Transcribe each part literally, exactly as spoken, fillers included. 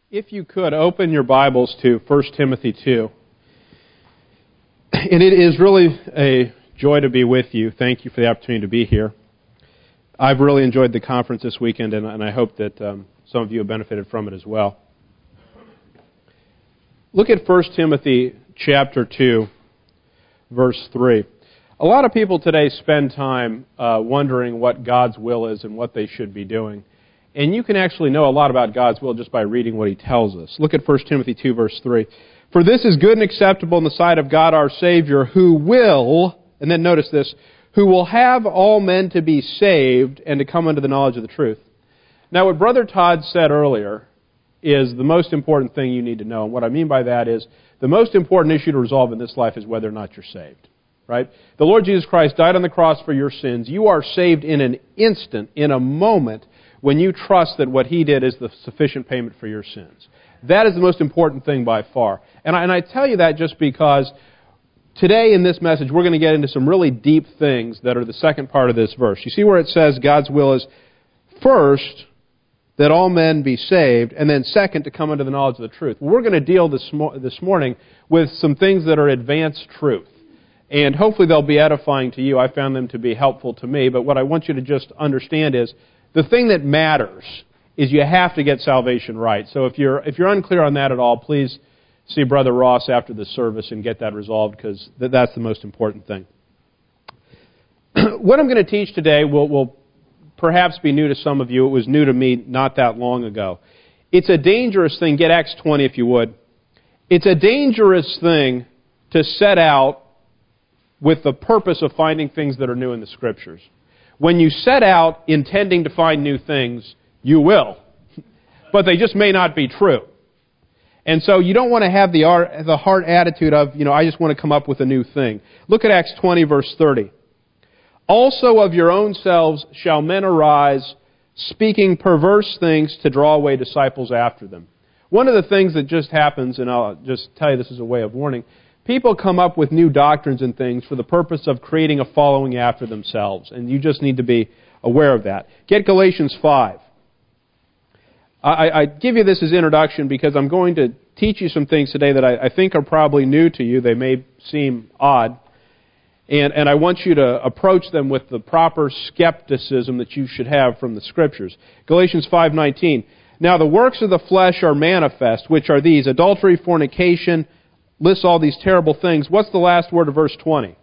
If you could, open your Bibles to First Timothy two. And it is really a joy to be with you. Thank you for the opportunity to be here. I've really enjoyed the conference this weekend, and, and I hope that um, some of you have benefited from it as well. Look at First Timothy chapter two, verse three. A lot of people today spend time uh, wondering what God's will is and what they should be doing. And you can actually know a lot about God's will just by reading what He tells us. Look at First Timothy two, verse three. For this is good and acceptable in the sight of God our Savior, who will, and then notice this, who will have all men to be saved and to come unto the knowledge of the truth. Now, what Brother Todd said earlier is the most important thing you need to know. And what I mean by that is the most important issue to resolve in this life is whether or not you're saved. Right? The Lord Jesus Christ died on the cross for your sins. You are saved in an instant, in a moment, when you trust that what He did is the sufficient payment for your sins. That is the most important thing by far. And I, and I tell you that just because today in this message we're going to get into some really deep things that are the second part of this verse. You see where it says God's will is first that all men be saved, and then second to come unto the knowledge of the truth. Well, we're going to deal this, mo- this morning with some things that are advanced truth. And hopefully they'll be edifying to you. I found them to be helpful to me. But what I want you to just understand is the thing that matters is you have to get salvation right. So if you're if you're unclear on that at all, please see Brother Ross after the service and get that resolved, because th- that's the most important thing. What I'm going to teach today will, will perhaps be new to some of you. It was new to me not that long ago. It's a dangerous thing. Get Acts twenty if you would. It's a dangerous thing to set out with the purpose of finding things that are new in the Scriptures. When you set out intending to find new things, you will. But they just may not be true. And so you don't want to have the the heart attitude of, you know, I just want to come up with a new thing. Look at Acts twenty, verse thirty. Also of your own selves shall men arise, speaking perverse things to draw away disciples after them. One of the things that just happens, and I'll just tell you this as a way of warning, people come up with new doctrines and things for the purpose of creating a following after themselves, and you just need to be aware of that. Get Galatians five. I, I give you this as introduction because I'm going to teach you some things today that I, I think are probably new to you. They may seem odd, and, and I want you to approach them with the proper skepticism that you should have from the Scriptures. Galatians five nineteen. Now the works of the flesh are manifest, which are these: adultery, fornication, lists all these terrible things. What's the last word of verse twenty?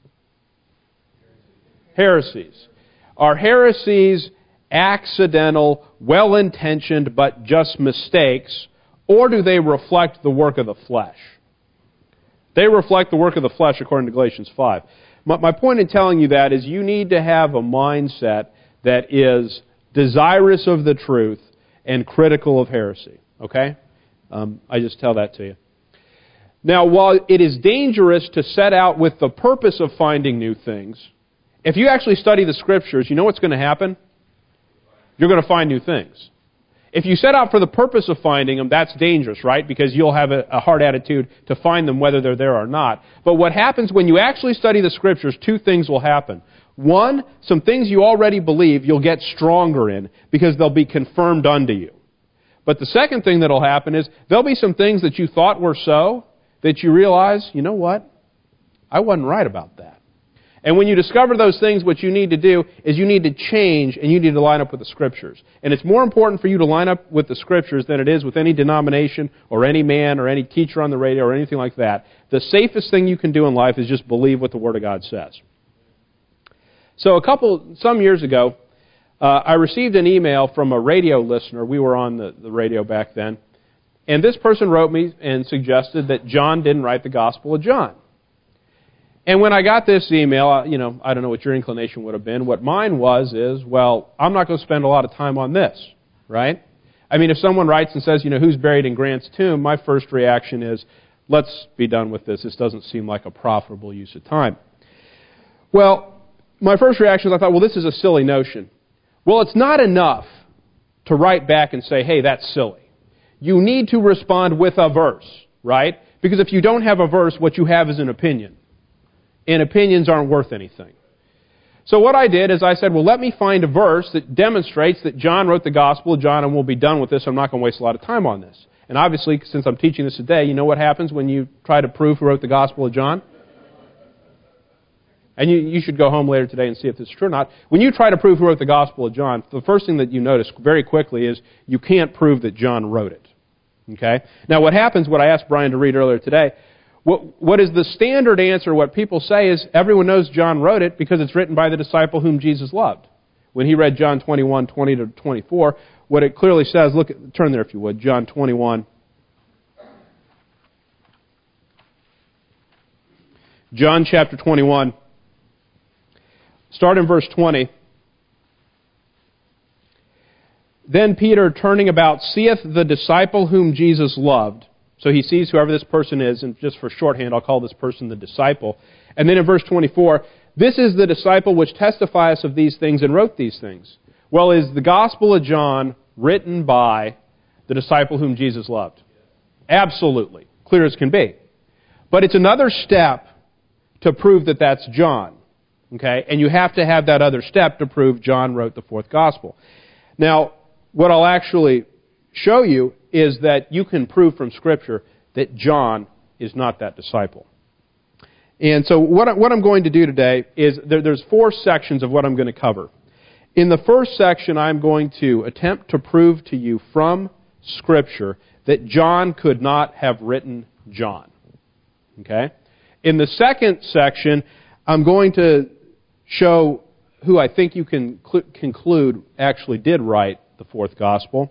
Heresies. Are heresies accidental, well-intentioned, but just mistakes, or do they reflect the work of the flesh? They reflect the work of the flesh according to Galatians five. My, my point in telling you that is you need to have a mindset that is desirous of the truth and critical of heresy. Okay? Um, I just tell that to you. Now, while it is dangerous to set out with the purpose of finding new things, if you actually study the Scriptures, you know what's going to happen? You're going to find new things. If you set out for the purpose of finding them, that's dangerous, right? Because you'll have a, a hard attitude to find them whether they're there or not. But what happens when you actually study the Scriptures, two things will happen. One, some things you already believe you'll get stronger in because they'll be confirmed unto you. But the second thing that'll happen is there'll be some things that you thought were so that you realize, you know what? I wasn't right about that. And when you discover those things, what you need to do is you need to change and you need to line up with the Scriptures. And it's more important for you to line up with the Scriptures than it is with any denomination or any man or any teacher on the radio or anything like that. The safest thing you can do in life is just believe what the Word of God says. So a couple, some years ago, uh, I received an email from a radio listener. We were on the, the radio back then. And this person wrote me and suggested that John didn't write the Gospel of John. And when I got this email, you know, I don't know what your inclination would have been. What mine was is, well, I'm not going to spend a lot of time on this, right? I mean, if someone writes and says, you know, who's buried in Grant's tomb, my first reaction is, let's be done with this. This doesn't seem like a profitable use of time. Well, my first reaction is I thought, well, this is a silly notion. Well, it's not enough to write back and say, hey, that's silly. You need to respond with a verse, right? Because if you don't have a verse, what you have is an opinion. And opinions aren't worth anything. So what I did is I said, well, let me find a verse that demonstrates that John wrote the Gospel of John, and we'll be done with this. I'm not going to waste a lot of time on this. And obviously, since I'm teaching this today, you know what happens when you try to prove who wrote the Gospel of John? And you, you should go home later today and see if this is true or not. When you try to prove who wrote the Gospel of John, the first thing that you notice very quickly is you can't prove that John wrote it. Okay? Now what happens, what I asked Brian to read earlier today, what, what is the standard answer, what people say is everyone knows John wrote it because it's written by the disciple whom Jesus loved. When he read John twenty-one, twenty to twenty-four, what it clearly says, look, at, turn there if you would, John twenty-one. John chapter twenty-one. Start in verse twenty. Then Peter, turning about, seeth the disciple whom Jesus loved. So he sees whoever this person is, and just for shorthand, I'll call this person the disciple. And then in verse twenty-four, this is the disciple which testifieth of these things and wrote these things. Well, is the Gospel of John written by the disciple whom Jesus loved? Absolutely. Clear as can be. But it's another step to prove that that's John. Okay? And you have to have that other step to prove John wrote the fourth Gospel. Now, what I'll actually show you is that you can prove from Scripture that John is not that disciple. And so what, I, what I'm going to do today is there, there's four sections of what I'm going to cover. In the first section, I'm going to attempt to prove to you from Scripture that John could not have written John. Okay? In the second section, I'm going to show who I think you can cl- conclude actually did write the fourth Gospel.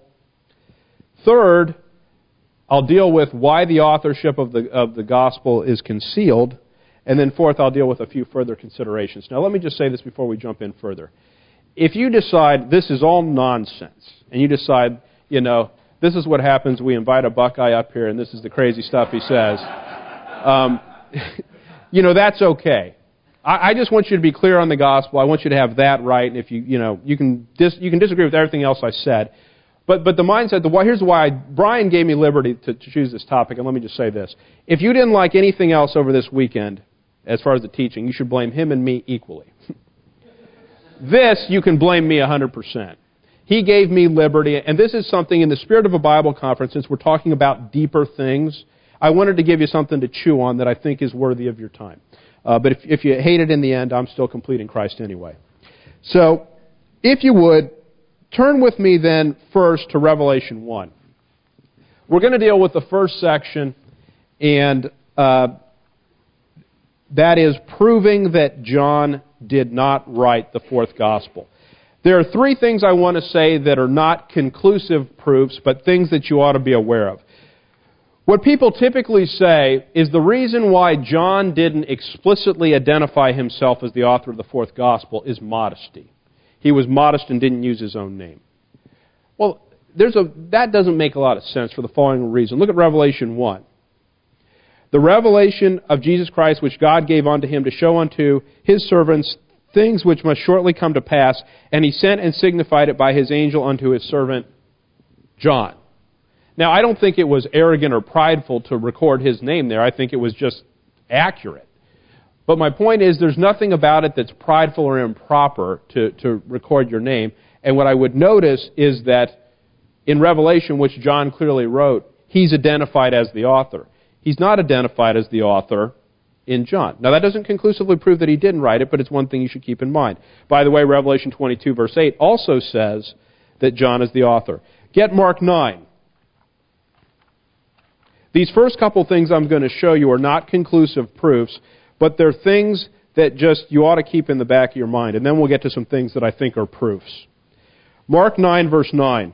Third, I'll deal with why the authorship of the of the Gospel is concealed. And then fourth, I'll deal with a few further considerations. Now, let me just say this before we jump in further. If you decide this is all nonsense, and you decide, you know, this is what happens, we invite a Buckeye up here, and this is the crazy stuff he says, um, you know, that's okay. I, I just want you to be clear on the gospel. I want you to have that right. And if you, you know, you can dis, you can disagree with everything else I said. But but the mindset, the here's why I, Brian gave me liberty to, to choose this topic, and let me just say this. If you didn't like anything else over this weekend, as far as the teaching, you should blame him and me equally. This, you can blame me one hundred percent. He gave me liberty, and this is something in the spirit of a Bible conference, since we're talking about deeper things, I wanted to give you something to chew on that I think is worthy of your time. Uh, but if, if you hate it in the end, I'm still complete in Christ anyway. So, if you would, turn with me then first to Revelation one. We're going to deal with the first section, and uh, that is proving that John did not write the fourth Gospel. There are three things I want to say that are not conclusive proofs, but things that you ought to be aware of. What people typically say is the reason why John didn't explicitly identify himself as the author of the fourth Gospel is modesty. He was modest and didn't use his own name. Well, there's a that doesn't make a lot of sense for the following reason. Look at Revelation one. The revelation of Jesus Christ, which God gave unto him to show unto his servants things which must shortly come to pass, and he sent and signified it by his angel unto his servant John. Now, I don't think it was arrogant or prideful to record his name there. I think it was just accurate. But my point is, there's nothing about it that's prideful or improper to, to record your name. And what I would notice is that in Revelation, which John clearly wrote, he's identified as the author. He's not identified as the author in John. Now, that doesn't conclusively prove that he didn't write it, but it's one thing you should keep in mind. By the way, Revelation twenty-two, verse eight also says that John is the author. Get Mark nine. These first couple things I'm going to show you are not conclusive proofs, but they're things that just you ought to keep in the back of your mind. And then we'll get to some things that I think are proofs. Mark nine, verse nine.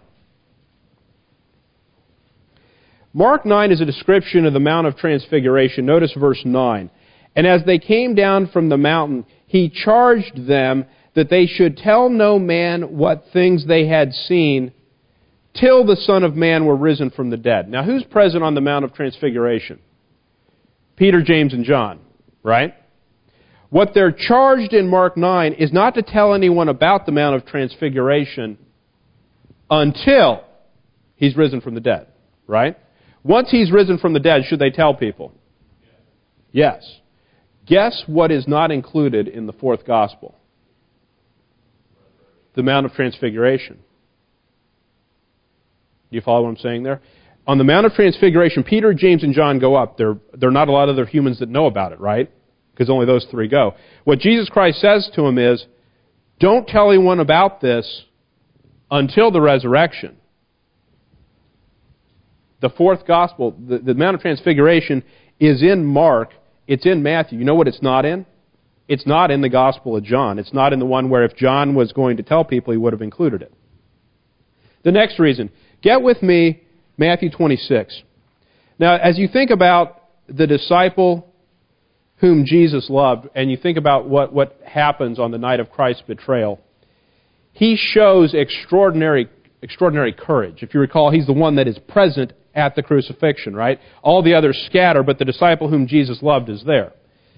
Mark nine is a description of the Mount of Transfiguration. Notice verse nine. And as they came down from the mountain, he charged them that they should tell no man what things they had seen till the Son of Man were risen from the dead. Now, who's present on the Mount of Transfiguration? Peter, James, and John, right? What they're charged in Mark nine is not to tell anyone about the Mount of Transfiguration until he's risen from the dead, right? Once he's risen from the dead, should they tell people? Yes. Guess what is not included in the fourth Gospel? The Mount of Transfiguration. Do you follow what I'm saying there? On the Mount of Transfiguration, Peter, James, and John go up. There, there are not a lot of other humans that know about it, right? Because only those three go. What Jesus Christ says to them is, don't tell anyone about this until the resurrection. The fourth gospel, the, the Mount of Transfiguration, is in Mark. It's in Matthew. You know what it's not in? It's not in the Gospel of John. It's not in the one where if John was going to tell people, he would have included it. The next reason, get with me Matthew twenty-six. Now, as you think about the disciple whom Jesus loved, and you think about what, what happens on the night of Christ's betrayal, he shows extraordinary, extraordinary courage. If you recall, he's the one that is present at the crucifixion, right? All the others scatter, but the disciple whom Jesus loved is there.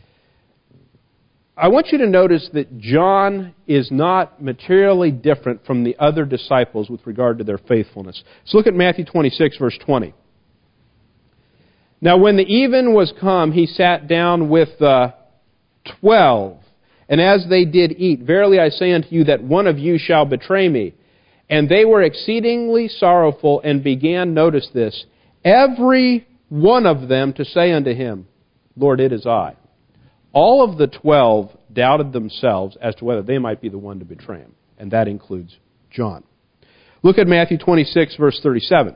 I want you to notice that John is not materially different from the other disciples with regard to their faithfulness. So look at Matthew twenty-six, verse twenty. Now when the even was come, he sat down with the twelve. And as they did eat, verily I say unto you that one of you shall betray me. And they were exceedingly sorrowful and began, notice this, every one of them to say unto him, Lord, it is I. All of the twelve doubted themselves as to whether they might be the one to betray him. And that includes John. Look at Matthew twenty-six, verse thirty-seven.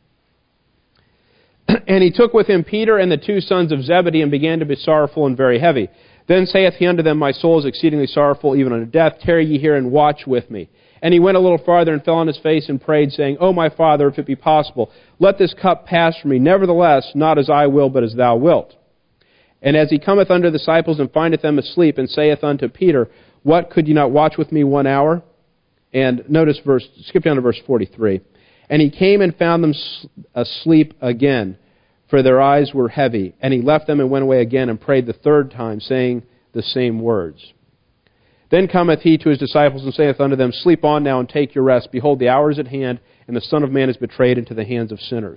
And he took with him Peter and the two sons of Zebedee and began to be sorrowful and very heavy. Then saith he unto them, My soul is exceedingly sorrowful, even unto death. Tarry ye here and watch with me. And he went a little farther and fell on his face and prayed, saying, O my Father, if it be possible, let this cup pass from me. Nevertheless, not as I will, but as thou wilt. And as he cometh unto the disciples and findeth them asleep, and saith unto Peter, What, could ye not watch with me one hour? And notice verse, skip down to verse forty-three. And he came and found them asleep again, for their eyes were heavy. And he left them and went away again and prayed the third time, saying the same words. Then cometh he to his disciples and saith unto them, Sleep on now and take your rest. Behold, the hour is at hand, and the Son of Man is betrayed into the hands of sinners.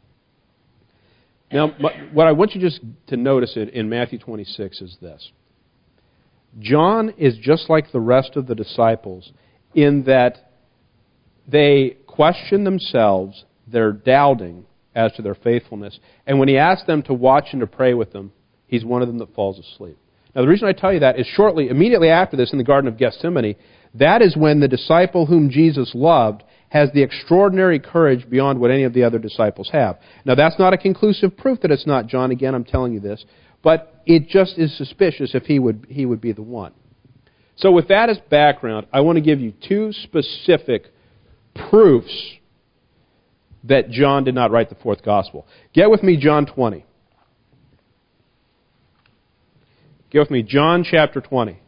Now, what I want you just to notice it in Matthew twenty-six is this. John is just like the rest of the disciples in that they question themselves, they're doubting as to their faithfulness, and when he asks them to watch and to pray with them, he's one of them that falls asleep. Now, the reason I tell you that is shortly, immediately after this in the Garden of Gethsemane, that is when the disciple whom Jesus loved has the extraordinary courage beyond what any of the other disciples have. Now, that's not a conclusive proof that it's not John. Again, I'm telling you this. But it just is suspicious if he would, he would be the one. So with that as background, I want to give you two specific proofs that John did not write the fourth gospel. Get with me John twenty. Get with me John chapter twenty.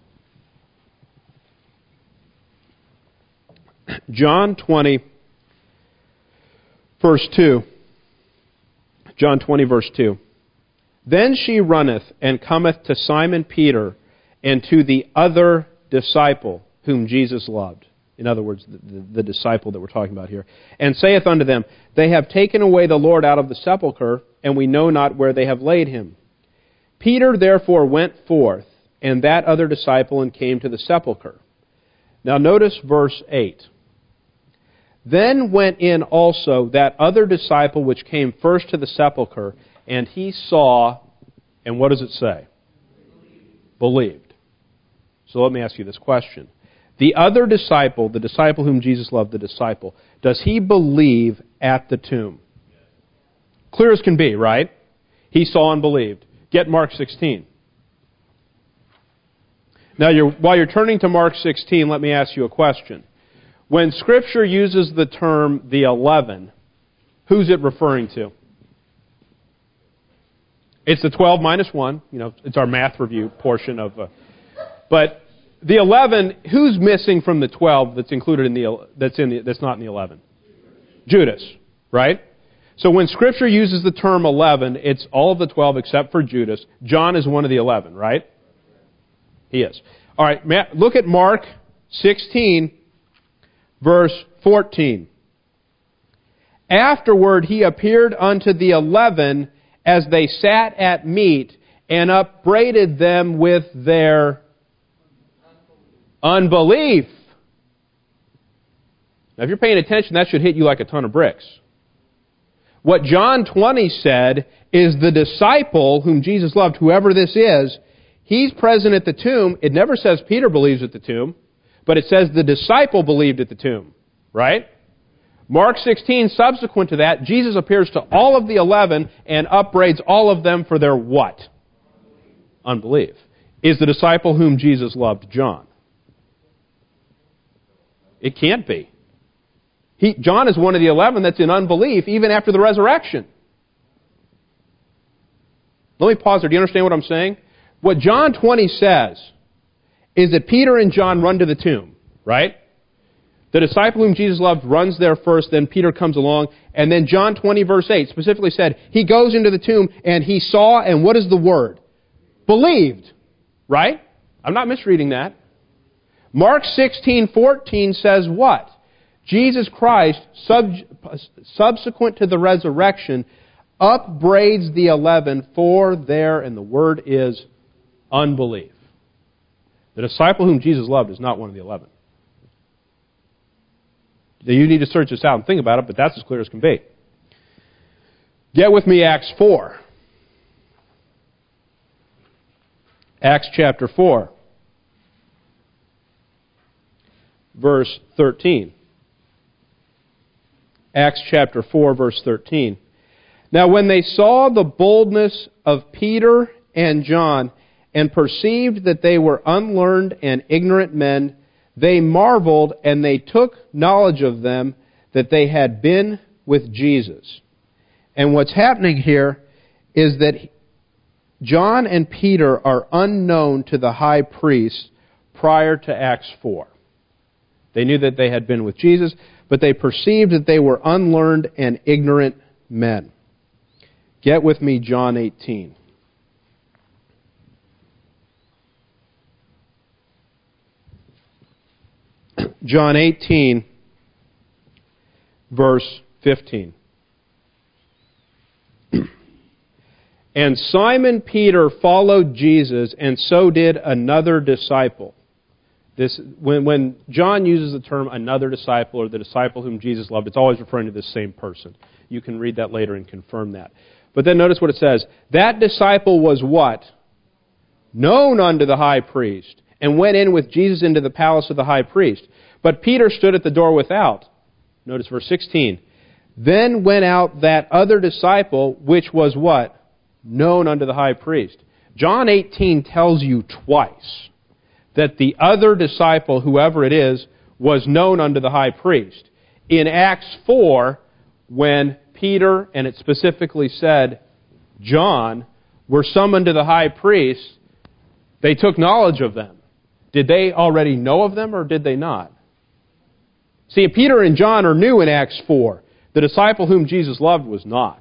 John twenty, verse two. John twenty, verse two. Then she runneth and cometh to Simon Peter and to the other disciple whom Jesus loved. In other words, the, the, the disciple that we're talking about here. And saith unto them, They have taken away the Lord out of the sepulchre, and we know not where they have laid him. Peter therefore went forth, and that other disciple, and came to the sepulchre. Now notice verse eight. Then went in also that other disciple which came first to the sepulchre, and he saw, and what does it say? Believed. Believed. So let me ask you this question. The other disciple, the disciple whom Jesus loved, the disciple, does he believe at the tomb? Clear as can be, right? He saw and believed. Get Mark sixteen. Now, you're, while you're turning to Mark sixteen, let me ask you a question. When Scripture uses the term the eleven, who's it referring to? It's the twelve minus one. You know, it's our math review portion of. Uh, but the eleven, who's missing from the twelve that's included in the that's in the, that's not in the eleven? Judas, right? So when Scripture uses the term eleven, it's all of the twelve except for Judas. John is one of the eleven, right? He is. All right, look at Mark sixteen, verse fourteen. Afterward he appeared unto the eleven as they sat at meat, and upbraided them with their unbelief. Now, if you're paying attention, that should hit you like a ton of bricks. What John twenty said is the disciple whom Jesus loved, whoever this is, he's present at the tomb. It never says Peter believes at the tomb, but it says the disciple believed at the tomb, right? Mark sixteen, subsequent to that, Jesus appears to all of the eleven and upbraids all of them for their what? Unbelief. Is the disciple whom Jesus loved John? It can't be. He, John is one of the eleven that's in unbelief even after the resurrection. Let me pause there. Do you understand what I'm saying? What John twenty says is that Peter and John run to the tomb, right? The disciple whom Jesus loved runs there first, then Peter comes along, and then John twenty verse eight specifically said, he goes into the tomb and he saw, and what is the word? Believed, right? I'm not misreading that. Mark sixteen fourteen says what? Jesus Christ, sub, subsequent to the resurrection, upbraids the eleven for their, and the word is, unbelief. The disciple whom Jesus loved is not one of the eleven. You need to search this out and think about it, but that's as clear as can be. Get with me Acts four. Acts chapter four. Verse thirteen. Acts chapter four, verse thirteen. Now when they saw the boldness of Peter and John, and perceived that they were unlearned and ignorant men, they marveled, and they took knowledge of them that they had been with Jesus. And what's happening here is that John and Peter are unknown to the high priest prior to Acts four. They knew that they had been with Jesus, but they perceived that they were unlearned and ignorant men. Get with me John eighteen. John eighteen, verse fifteen. And Simon Peter followed Jesus, and so did another disciple. This, when, when John uses the term another disciple or the disciple whom Jesus loved, it's always referring to the same person. You can read that later and confirm that. But then notice what it says. That disciple was what? Known unto the high priest, and went in with Jesus into the palace of the high priest. But Peter stood at the door without. Notice verse sixteen. Then went out that other disciple, which was what? Known unto the high priest. John eighteen tells you twice that the other disciple, whoever it is, was known unto the high priest. In Acts four, when Peter, and it specifically said John, were summoned to the high priest, they took knowledge of them. Did they already know of them, or did they not? See, Peter and John are new in Acts four. The disciple whom Jesus loved was not.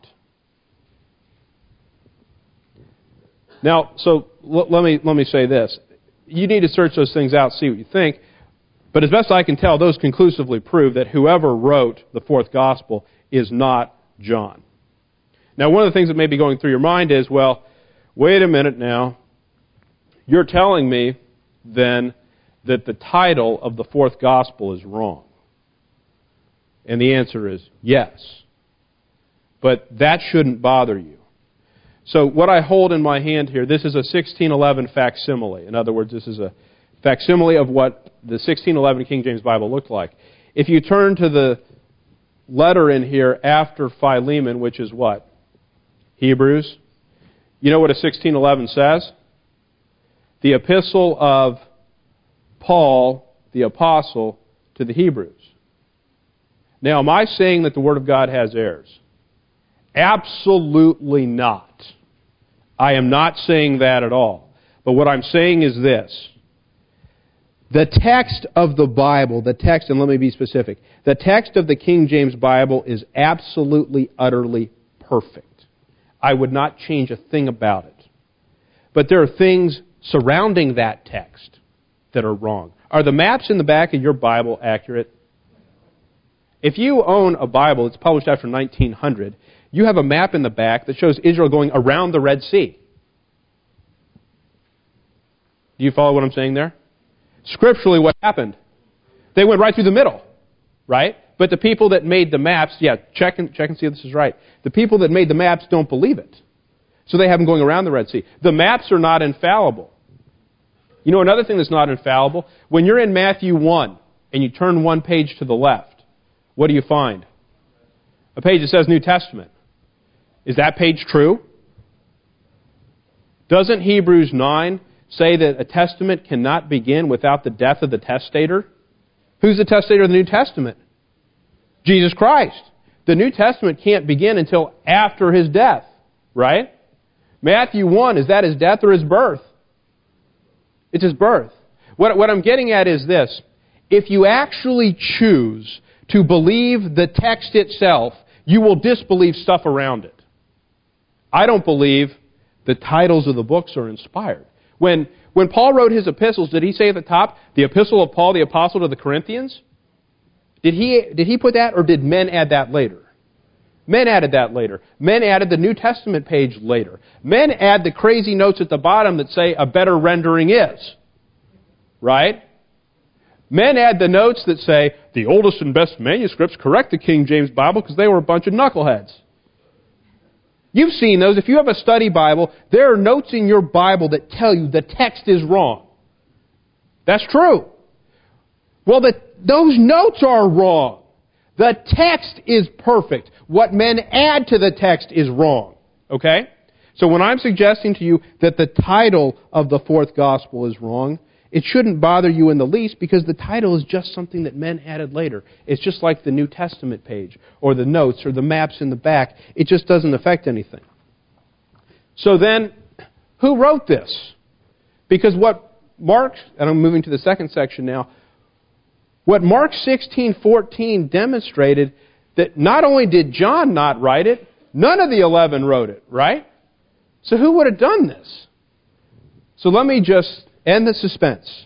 Now, so l- let me let me say this. You need to search those things out, see what you think. But as best I can tell, those conclusively prove that whoever wrote the fourth gospel is not John. Now, one of the things that may be going through your mind is, well, wait a minute now. You're telling me then that the title of the fourth gospel is wrong. And the answer is yes. But that shouldn't bother you. So what I hold in my hand here, this is a sixteen eleven facsimile. In other words, this is a facsimile of what the sixteen eleven King James Bible looked like. If you turn to the letter in here after Philemon, which is what? Hebrews. You know what a sixteen eleven says? The epistle of Paul, the apostle, to the Hebrews. Now, am I saying that the Word of God has errors? Absolutely not. I am not saying that at all. But what I'm saying is this. The text of the Bible, the text, and let me be specific, the text of the King James Bible is absolutely, utterly perfect. I would not change a thing about it. But there are things surrounding that text that are wrong. Are the maps in the back of your Bible accurate? If you own a Bible that's published after nineteen hundred, you have a map in the back that shows Israel going around the Red Sea. Do you follow what I'm saying there? Scripturally, what happened? They went right through the middle, right? But the people that made the maps, yeah, check and, check and see if this is right. The people that made the maps don't believe it. So they have them going around the Red Sea. The maps are not infallible. You know another thing that's not infallible? When you're in Matthew one and you turn one page to the left, what do you find? A page that says New Testament. Is that page true? Doesn't Hebrews nine say that a testament cannot begin without the death of the testator? Who's the testator of the New Testament? Jesus Christ. The New Testament can't begin until after His death, right? Matthew one, is that His death or His birth? It's His birth. What, what I'm getting at is this. If you actually choose to believe the text itself, you will disbelieve stuff around it. I don't believe the titles of the books are inspired. When, when Paul wrote his epistles, did he say at the top, the epistle of Paul the apostle to the Corinthians? Did he, did he put that, or did men add that later? Men added that later. Men added the New Testament page later. Men add the crazy notes at the bottom that say a better rendering is. Right? Men add the notes that say the oldest and best manuscripts correct the King James Bible because they were a bunch of knuckleheads. You've seen those. If you have a study Bible, there are notes in your Bible that tell you the text is wrong. That's true. Well, the, those notes are wrong. The text is perfect. What men add to the text is wrong. Okay? So when I'm suggesting to you that the title of the fourth gospel is wrong, it shouldn't bother you in the least because the title is just something that men added later. It's just like the New Testament page or the notes or the maps in the back. It just doesn't affect anything. So then, who wrote this? Because what Mark, and I'm moving to the second section now, what Mark sixteen fourteen demonstrated that not only did John not write it, none of the eleven wrote it, right? So who would have done this? So let me just end the suspense.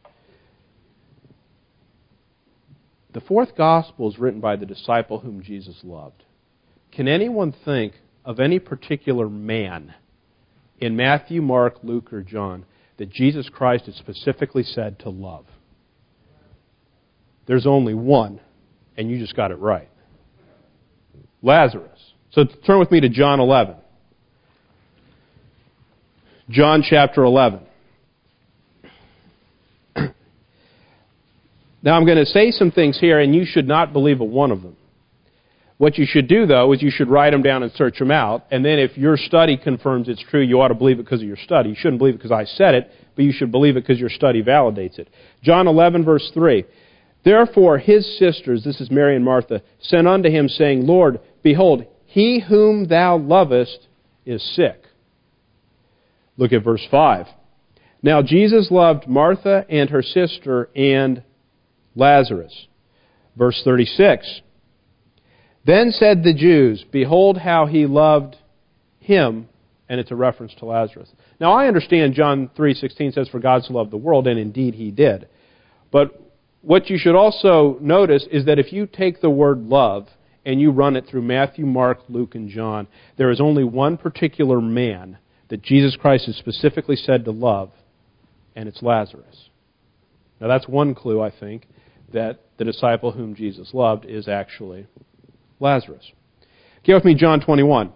The fourth gospel is written by the disciple whom Jesus loved. Can anyone think of any particular man in Matthew, Mark, Luke, or John that Jesus Christ is specifically said to love? There's only one, and you just got it right. Lazarus. So turn with me to John eleven. John chapter eleven. Now I'm going to say some things here, and you should not believe a one of them. What you should do, though, is you should write them down and search them out, and then if your study confirms it's true, you ought to believe it because of your study. You shouldn't believe it because I said it, but you should believe it because your study validates it. John eleven, verse three. Therefore his sisters, this is Mary and Martha, sent unto him, saying, Lord, behold, he whom thou lovest is sick. Look at verse five. Now Jesus loved Martha and her sister and Lazarus. Verse thirty-six. Then said the Jews, behold how he loved him, and it's a reference to Lazarus. Now I understand John three sixteen says, for God so loved the world, and indeed he did. But what you should also notice is that if you take the word love and you run it through Matthew, Mark, Luke, and John, there is only one particular man that Jesus Christ is specifically said to love, and it's Lazarus. Now that's one clue, I think, that the disciple whom Jesus loved is actually Lazarus. Get with me, John twenty-one.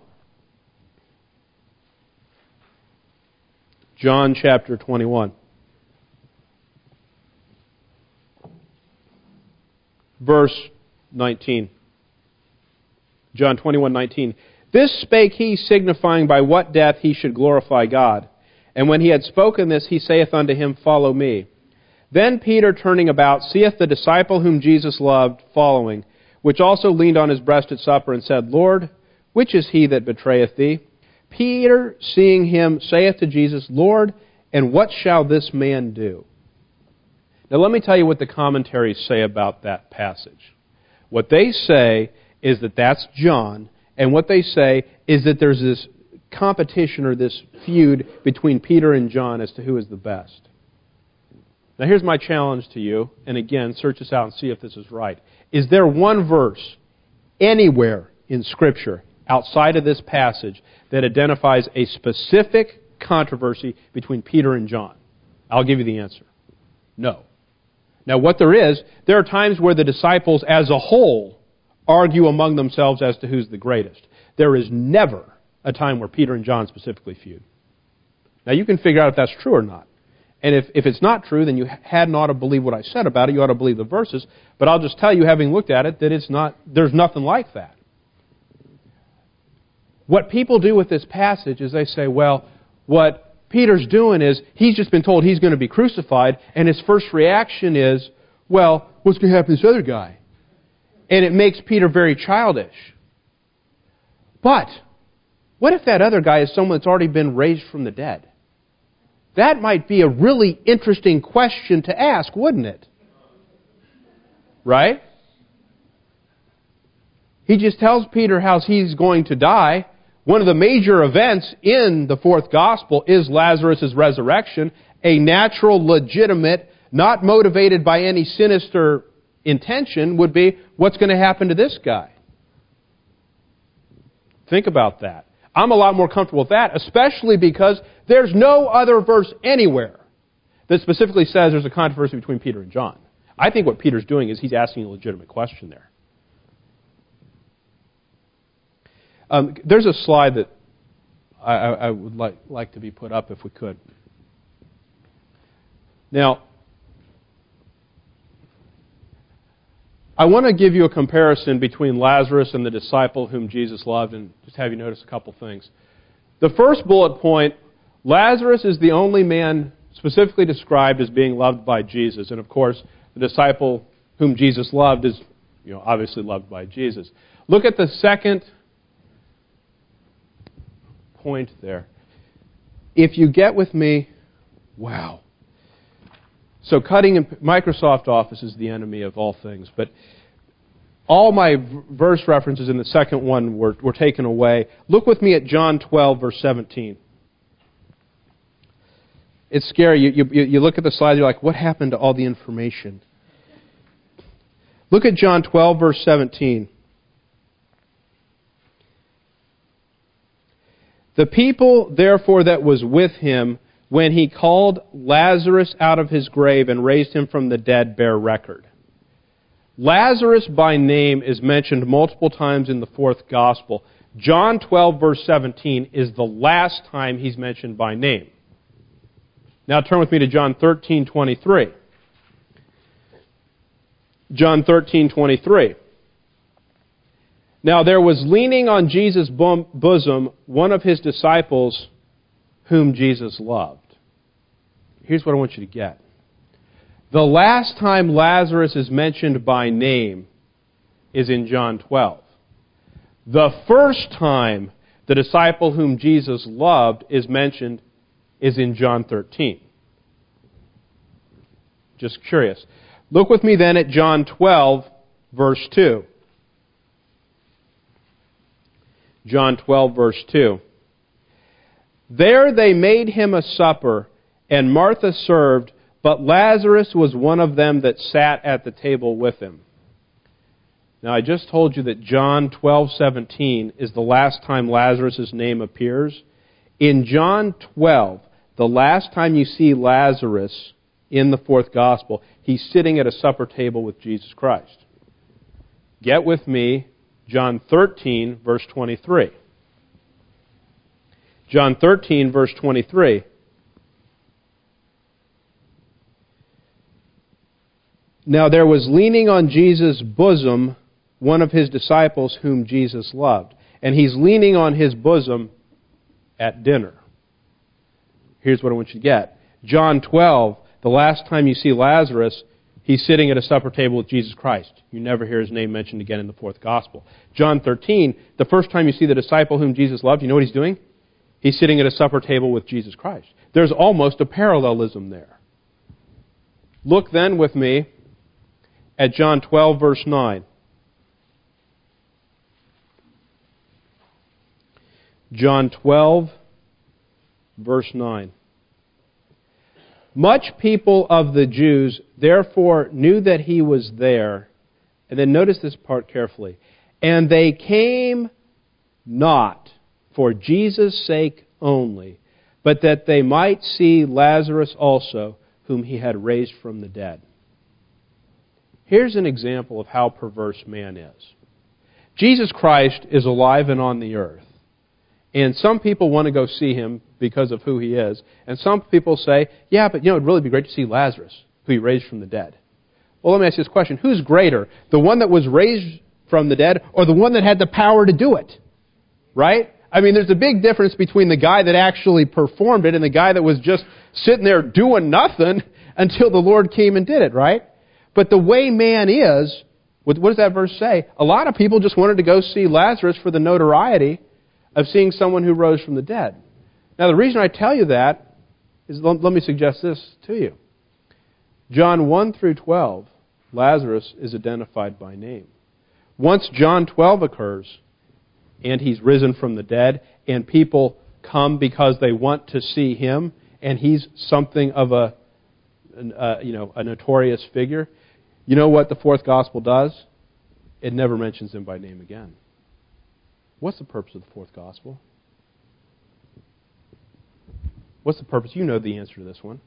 John chapter twenty-one. Verse nineteen. John twenty-one nineteen. This spake he, signifying by what death he should glorify God. And when he had spoken this, he saith unto him, Follow me. Then Peter, turning about, seeth the disciple whom Jesus loved following, which also leaned on his breast at supper, and said, Lord, which is he that betrayeth thee? Peter, seeing him, saith to Jesus, Lord, and what shall this man do? Now let me tell you what the commentaries say about that passage. What they say is that that's John, and what they say is that there's this competition or this feud between Peter and John as to who is the best. Now here's my challenge to you, and again, search this out and see if this is right. Is there one verse anywhere in Scripture outside of this passage that identifies a specific controversy between Peter and John? I'll give you the answer. No. Now, what there is, there are times where the disciples as a whole argue among themselves as to who's the greatest. There is never a time where Peter and John specifically feud. Now, you can figure out if that's true or not. And if, if it's not true, then you hadn't ought to believe what I said about it. You ought to believe the verses. But I'll just tell you, having looked at it, that it's not. There's nothing like that. What people do with this passage is they say, well, what Peter's doing is he's just been told he's going to be crucified, and his first reaction is, well, what's going to happen to this other guy? And it makes Peter very childish. But what if that other guy is someone that's already been raised from the dead? That might be a really interesting question to ask, wouldn't it? Right? He just tells Peter how he's going to die. One of the major events in the fourth gospel is Lazarus' resurrection, a natural, legitimate, not motivated by any sinister intention would be, what's going to happen to this guy? Think about that. I'm a lot more comfortable with that, especially because there's no other verse anywhere that specifically says there's a controversy between Peter and John. I think what Peter's doing is he's asking a legitimate question there. Um, there's a slide that I, I would like, like to be put up if we could. Now, I want to give you a comparison between Lazarus and the disciple whom Jesus loved, and just have you notice a couple things. The first bullet point, Lazarus is the only man specifically described as being loved by Jesus. And of course, the disciple whom Jesus loved is, you know, obviously loved by Jesus. Look at the second point there. If you get with me, wow. So cutting in Microsoft Office is the enemy of all things, but all my verse references in the second one were, were taken away. Look with me at John twelve, verse seventeen. It's scary. You, you, you look at the slide, you're like, what happened to all the information? Look at John twelve, verse seventeen. The people, therefore, that was with him when he called Lazarus out of his grave and raised him from the dead bear record. Lazarus by name is mentioned multiple times in the fourth gospel. John twelve, verse seventeen is the last time he's mentioned by name. Now turn with me to John thirteen twenty-three. John thirteen twenty-three. Now there was leaning on Jesus' bosom one of his disciples whom Jesus loved. Here's what I want you to get. The last time Lazarus is mentioned by name is in John twelve. The first time the disciple whom Jesus loved is mentioned is in John thirteen. Just curious. Look with me then at John twelve, verse two. John twelve, verse two. There they made him a supper, and Martha served, but Lazarus was one of them that sat at the table with him. Now, I just told you that John twelve seventeen is the last time Lazarus' name appears. In John twelve, the last time you see Lazarus in the fourth gospel, he's sitting at a supper table with Jesus Christ. Get with me, John thirteen, verse twenty-three. John thirteen, verse twenty-three. Now there was leaning on Jesus' bosom one of his disciples whom Jesus loved. And he's leaning on his bosom at dinner. Here's what I want you to get. John twelve, the last time you see Lazarus, he's sitting at a supper table with Jesus Christ. You never hear his name mentioned again in the fourth gospel. John thirteen, the first time you see the disciple whom Jesus loved, you know what he's doing? He's sitting at a supper table with Jesus Christ. There's almost a parallelism there. Look then with me at John twelve, verse nine. John twelve, verse nine. Much people of the Jews therefore knew that he was there. And then notice this part carefully. And they came not for Jesus' sake only, but that they might see Lazarus also, whom he had raised from the dead. Here's an example of how perverse man is. Jesus Christ is alive and on the earth. And some people want to go see him because of who he is. And some people say, yeah, but you know, it'd really be great to see Lazarus, who he raised from the dead. Well, let me ask you this question. Who's greater, the one that was raised from the dead or the one that had the power to do it? Right? I mean, there's a big difference between the guy that actually performed it and the guy that was just sitting there doing nothing until the Lord came and did it, right? But the way man is, what does that verse say? A lot of people just wanted to go see Lazarus for the notoriety of seeing someone who rose from the dead. Now, the reason I tell you that is, let me suggest this to you. John one through twelve, Lazarus is identified by name. Once John twelve occurs, and he's risen from the dead, and people come because they want to see him, and he's something of a, uh, you know, a notorious figure, you know what the fourth gospel does? It never mentions him by name again. What's the purpose of the fourth gospel? What's the purpose? You know the answer to this one.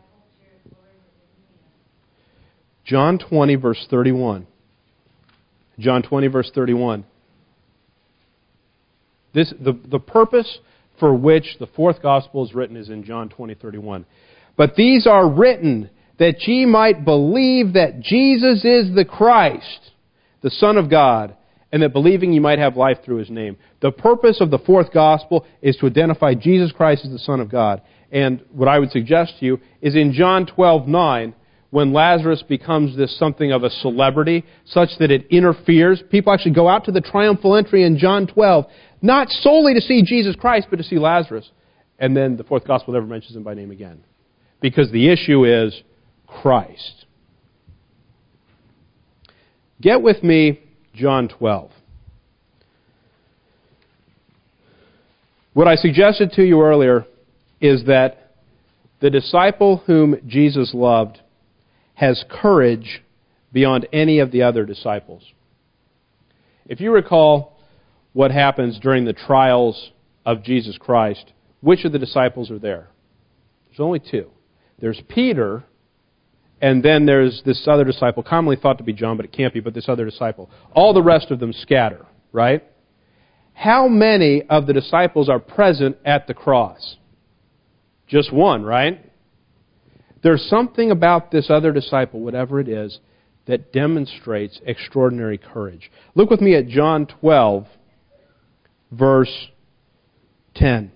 John twenty, verse thirty-one. John twenty, verse thirty-one. This, the, the purpose for which the fourth gospel is written is in John twenty, thirty-one. But these are written that ye might believe that Jesus is the Christ, the Son of God, and that believing you might have life through His name. The purpose of the fourth gospel is to identify Jesus Christ as the Son of God. And what I would suggest to you is in John twelve nine, when Lazarus becomes this something of a celebrity, such that it interferes. People actually go out to the triumphal entry in John twelve, not solely to see Jesus Christ, but to see Lazarus. And then the fourth gospel never mentions him by name again. Because the issue is Christ. Get with me John twelve. What I suggested to you earlier is that the disciple whom Jesus loved has courage beyond any of the other disciples. If you recall what happens during the trials of Jesus Christ, which of the disciples are there? There's only two. There's Peter, and then there's this other disciple, commonly thought to be John, but it can't be, but this other disciple. All the rest of them scatter, right? How many of the disciples are present at the cross? Just one, right? There's something about this other disciple, whatever it is, that demonstrates extraordinary courage. Look with me at John twelve, verse ten.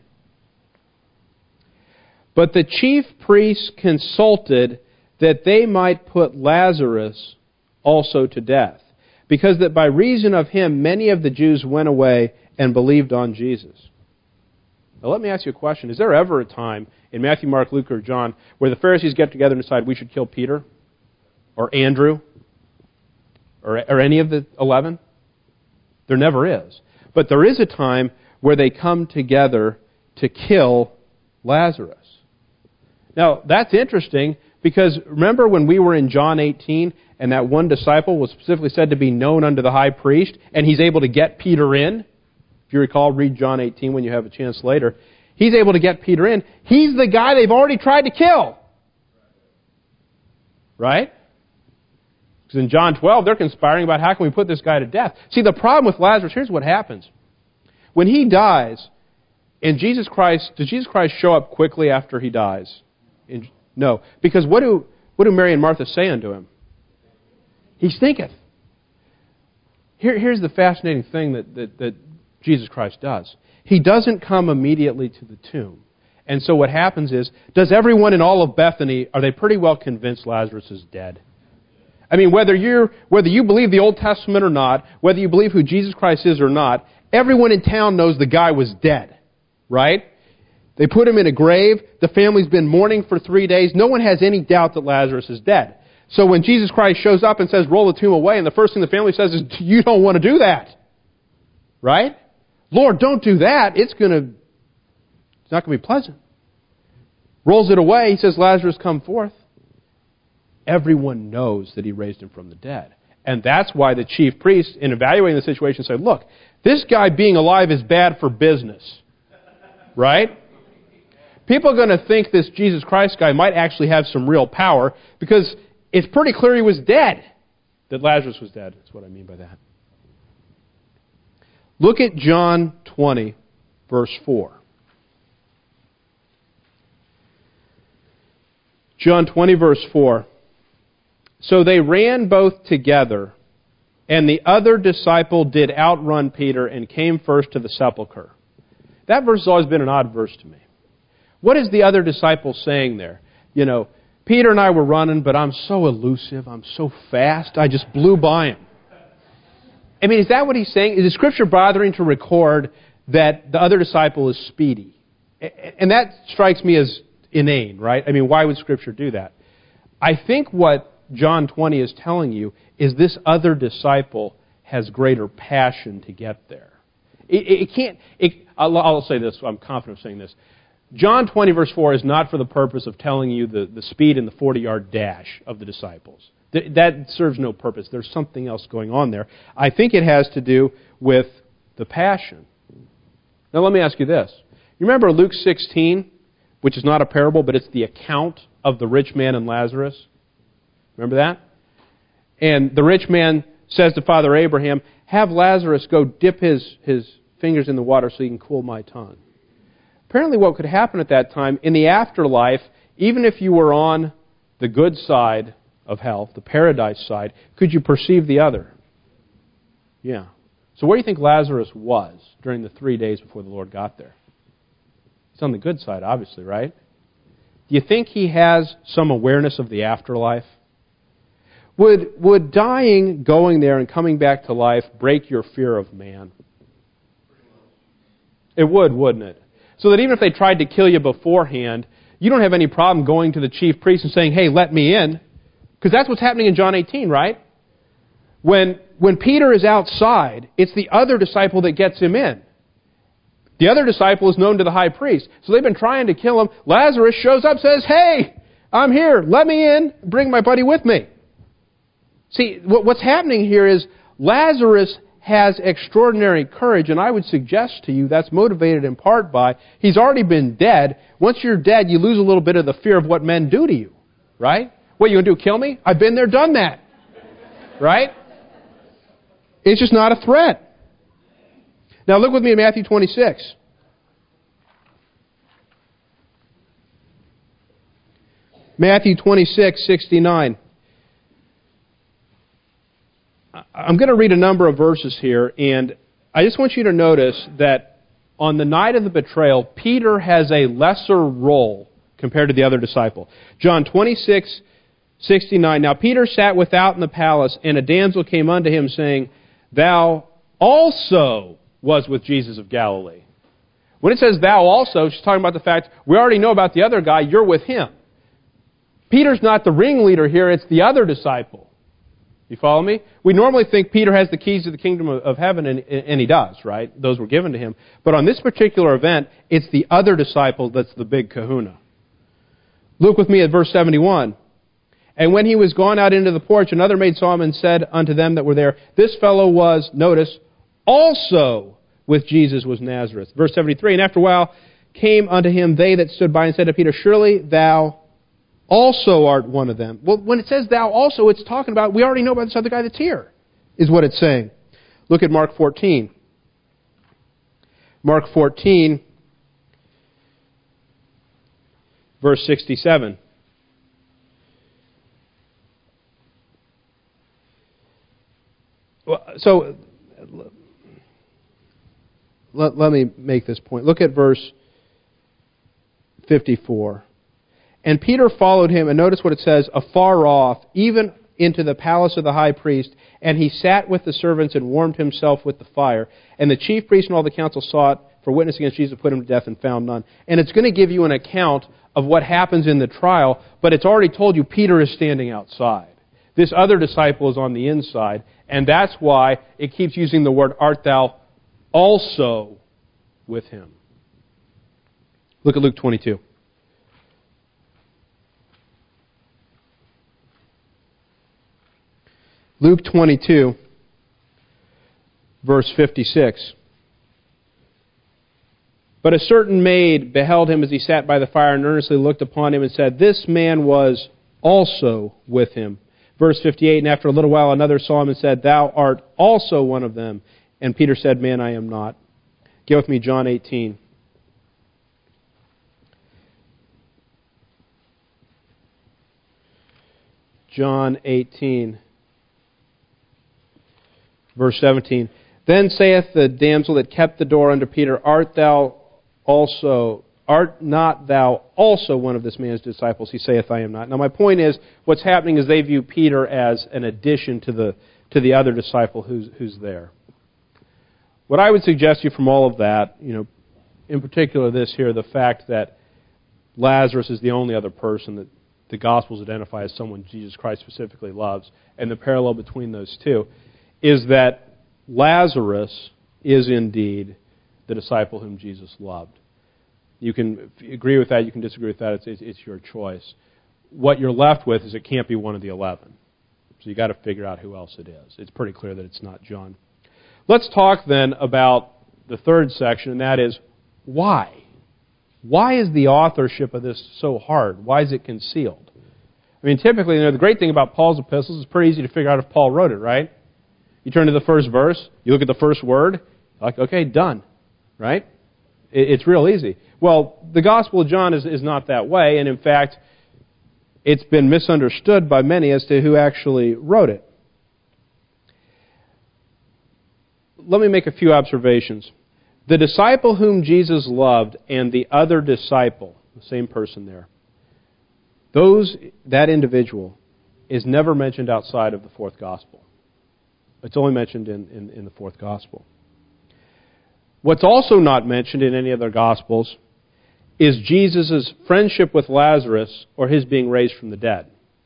But the chief priests consulted that they might put Lazarus also to death, because that by reason of him many of the Jews went away and believed on Jesus. Now let me ask you a question. Is there ever a time in Matthew, Mark, Luke, or John where the Pharisees get together and decide we should kill Peter or Andrew or, or any of the eleven? There never is. But there is a time where they come together to kill Lazarus. Now, that's interesting because remember when we were in John eighteen and that one disciple was specifically said to be known unto the high priest and he's able to get Peter in? If you recall, read John eighteen when you have a chance later. He's able to get Peter in. He's the guy they've already tried to kill. Right? Because in John twelve, they're conspiring about how can we put this guy to death. See, the problem with Lazarus, here's what happens. When he dies, and Jesus Christ, does Jesus Christ show up quickly after he dies? In, no. Because what do, what do Mary and Martha say unto him? He stinketh. Here, here's the fascinating thing that, that, that Jesus Christ does. He doesn't come immediately to the tomb. And so what happens is, does everyone in all of Bethany, are they pretty well convinced Lazarus is dead? I mean, whether you're whether you believe the Old Testament or not, whether you believe who Jesus Christ is or not, everyone in town knows the guy was dead. Right? They put him in a grave. The family's been mourning for three days. No one has any doubt that Lazarus is dead. So when Jesus Christ shows up and says, roll the tomb away, and the first thing the family says is, you don't want to do that. Right? Lord, don't do that. It's going to, it's not going to be pleasant. Rolls it away. He says, Lazarus, come forth. Everyone knows that he raised him from the dead. And that's why the chief priests, in evaluating the situation, said, look, this guy being alive is bad for business. Right? People are going to think this Jesus Christ guy might actually have some real power because it's pretty clear he was dead. That Lazarus was dead. That's what I mean by that. Look at John twenty, verse four. John twenty, verse four. So they ran both together, and the other disciple did outrun Peter and came first to the sepulchre. That verse has always been an odd verse to me. What is the other disciple saying there? You know, Peter and I were running, but I'm so elusive, I'm so fast, I just blew by him. I mean, is that what he's saying? Is the Scripture bothering to record that the other disciple is speedy? And that strikes me as inane, right? I mean, why would Scripture do that? I think what John twenty is telling you is this other disciple has greater passion to get there. It, it can't, it, I'll, I'll say this, I'm confident of saying this. John twenty verse four is not for the purpose of telling you the, the speed and the forty-yard dash of the disciples. Th- that serves no purpose. There's something else going on there. I think it has to do with the passion. Now let me ask you this. You remember Luke sixteen, which is not a parable, but it's the account of the rich man and Lazarus? Remember that? And the rich man says to Father Abraham, have Lazarus go dip his, his fingers in the water so he can cool my tongue. Apparently what could happen at that time, in the afterlife, even if you were on the good side of health, the paradise side, could you perceive the other? Yeah. So where do you think Lazarus was during the three days before the Lord got there? He's on the good side, obviously, right? Do you think he has some awareness of the afterlife? Would, would dying, going there, and coming back to life break your fear of man? It would, wouldn't it? So that even if they tried to kill you beforehand, you don't have any problem going to the chief priest and saying, hey, let me in. Because that's what's happening in John eighteen, right? When, when Peter is outside, it's the other disciple that gets him in. The other disciple is known to the high priest. So they've been trying to kill him. Lazarus shows up, says, hey, I'm here. Let me in. Bring my buddy with me. See, what's happening here is Lazarus has extraordinary courage, and I would suggest to you that's motivated in part by he's already been dead. Once you're dead, you lose a little bit of the fear of what men do to you, right? What are you going to do, kill me? I've been there, done that, right? It's just not a threat. Now look with me at Matthew twenty-six. Matthew twenty-six, sixty-nine. I'm going to read a number of verses here, and I just want you to notice that on the night of the betrayal, Peter has a lesser role compared to the other disciple. John twenty-six, sixty-nine. Now Peter sat without in the palace, and a damsel came unto him, saying, Thou also was with Jesus of Galilee. When it says thou also, she's talking about the fact, we already know about the other guy, you're with him. Peter's not the ringleader here, it's the other disciple. You follow me? We normally think Peter has the keys to the kingdom of heaven, and, and he does, right? Those were given to him. But on this particular event, it's the other disciple that's the big kahuna. Look with me at verse seventy-one. And when he was gone out into the porch, another maid saw him and said unto them that were there, This fellow was, notice, also with Jesus was Nazareth. Verse seventy-three, And after a while came unto him they that stood by and said to Peter, Surely thou also art one of them. Well, when it says thou also, it's talking about, we already know about this other guy that's here, is what it's saying. Look at Mark fourteen. Mark fourteen, verse sixty-seven. Well, so, let, let me make this point. Look at verse fifty-four. And Peter followed him, and notice what it says, afar off, even into the palace of the high priest, and he sat with the servants and warmed himself with the fire. And the chief priest and all the council sought for witness against Jesus, put him to death, and found none. And it's going to give you an account of what happens in the trial, but it's already told you Peter is standing outside. This other disciple is on the inside, and that's why it keeps using the word, art thou also with him. Look at Luke twenty-two. Luke twenty-two, verse fifty-six. But a certain maid beheld him as he sat by the fire and earnestly looked upon him and said, This man was also with him. Verse fifty-eight, and after a little while another saw him and said, Thou art also one of them. And Peter said, Man, I am not. Get with me, John eighteen. John eighteen, verse seventeen. Then saith the damsel that kept the door unto Peter, Art thou also, art not thou also one of this man's disciples? He saith, I am not. Now my point is, what's happening is they view Peter as an addition to the to the other disciple who's who's there. What I would suggest to you from all of that, you know, in particular this here, the fact that Lazarus is the only other person that the Gospels identify as someone Jesus Christ specifically loves, and the parallel between those two, is that Lazarus is indeed the disciple whom Jesus loved. You can agree with that, you can disagree with that, it's, it's, it's your choice. What you're left with is it can't be one of the eleven. So you've got to figure out who else it is. It's pretty clear that it's not John. Let's talk then about the third section, and that is why? Why is the authorship of this so hard? Why is it concealed? I mean, typically, you know, the great thing about Paul's epistles is it's pretty easy to figure out if Paul wrote it, right? You turn to the first verse, you look at the first word, like, okay, done, right? It's real easy. Well, the Gospel of John is, is not that way, and in fact, it's been misunderstood by many as to who actually wrote it. Let me make a few observations. The disciple whom Jesus loved and the other disciple, the same person there, those that individual is never mentioned outside of the fourth Gospel. It's only mentioned in, in, in the fourth Gospel. What's also not mentioned in any other Gospels is Jesus' friendship with Lazarus or his being raised from the dead.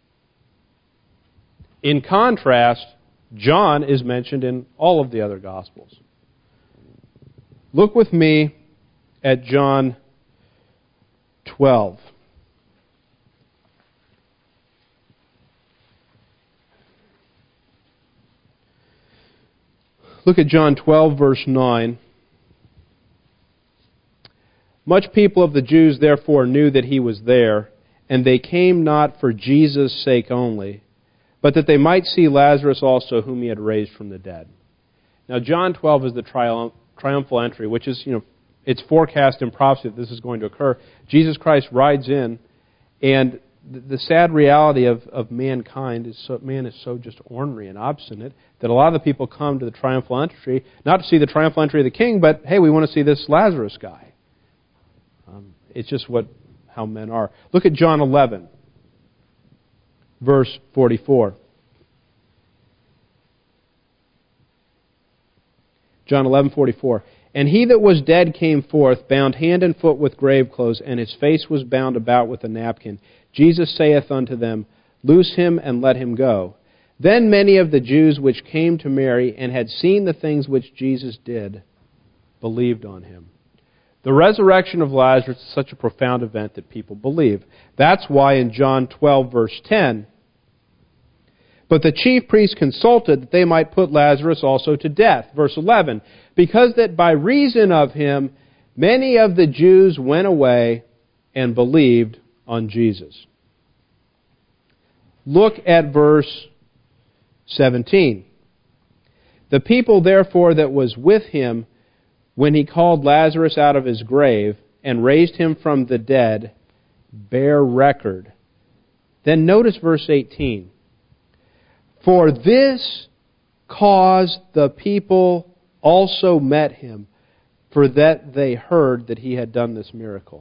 In contrast, John is mentioned in all of the other Gospels. Look with me at John twelve. Look at John twelve, verse nine. Much people of the Jews therefore knew that he was there, and they came not for Jesus' sake only, but that they might see Lazarus also, whom he had raised from the dead. Now, John twelve is the triumph, triumphal entry, which is, you know, it's forecast in prophecy that this is going to occur. Jesus Christ rides in, and the, the sad reality of, of mankind is so, man is so just ornery and obstinate that a lot of the people come to the triumphal entry, not to see the triumphal entry of the king, but, hey, we want to see this Lazarus guy. Um, it's just what how men are. Look at John eleven, verse forty-four. John eleven forty-four. And he that was dead came forth, bound hand and foot with grave clothes, and his face was bound about with a napkin. Jesus saith unto them, Loose him and let him go. Then many of the Jews which came to Mary and had seen the things which Jesus did believed on him. The resurrection of Lazarus is such a profound event that people believe. That's why in John twelve, verse ten, but the chief priests consulted that they might put Lazarus also to death. Verse eleven, because that by reason of him many of the Jews went away and believed on Jesus. Look at verse seventeen. The people therefore that was with him when he called Lazarus out of his grave and raised him from the dead bear record. Then notice verse eighteen. For this cause the people also met him, for that they heard that he had done this miracle.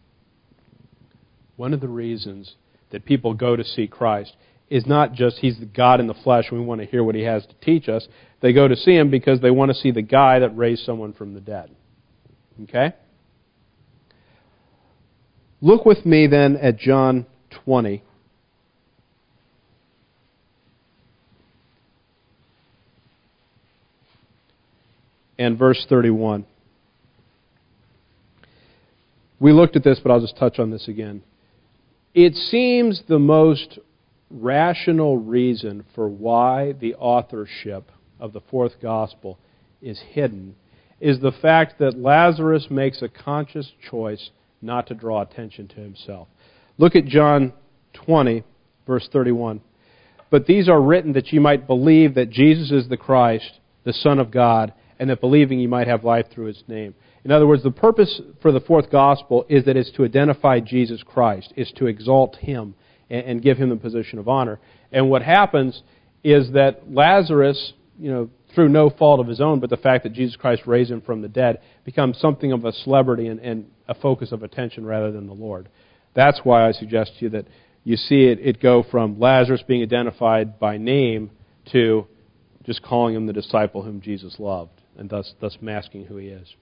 One of the reasons that people go to see Christ is not just he's the God in the flesh and we want to hear what he has to teach us. They go to see him because they want to see the guy that raised someone from the dead. Okay? Look with me then at John twenty. And verse thirty-one. We looked at this, but I'll just touch on this again. It seems the most rational reason for why the authorship of the fourth gospel is hidden is the fact that Lazarus makes a conscious choice not to draw attention to himself. Look at John twenty, verse thirty-one. But these are written that ye might believe that Jesus is the Christ, the Son of God, and that believing ye might have life through His name. In other words, the purpose for the fourth gospel is that it's to identify Jesus Christ, is to exalt Him and, and give Him the position of honor. And what happens is that Lazarus, you know, through no fault of his own, but the fact that Jesus Christ raised him from the dead, becomes something of a celebrity and, and a focus of attention rather than the Lord. That's why I suggest to you that you see it, it go from Lazarus being identified by name to just calling him the disciple whom Jesus loved, and thus, thus masking who he is.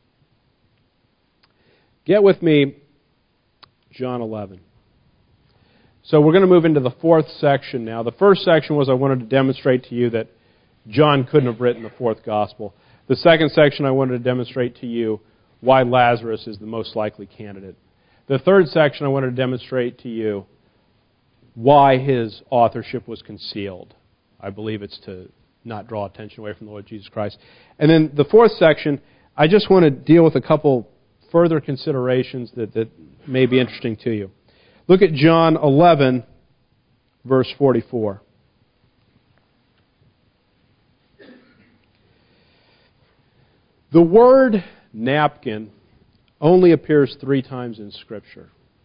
Get with me, John eleven. So we're going to move into the fourth section now. The first section was I wanted to demonstrate to you that John couldn't have written the fourth gospel. The second section I wanted to demonstrate to you why Lazarus is the most likely candidate. The third section I wanted to demonstrate to you why his authorship was concealed. I believe it's to not draw attention away from the Lord Jesus Christ. And then the fourth section, I just want to deal with a couple further considerations that, that may be interesting to you. Look at John eleven, verse forty-four. The word napkin only appears three times in Scripture.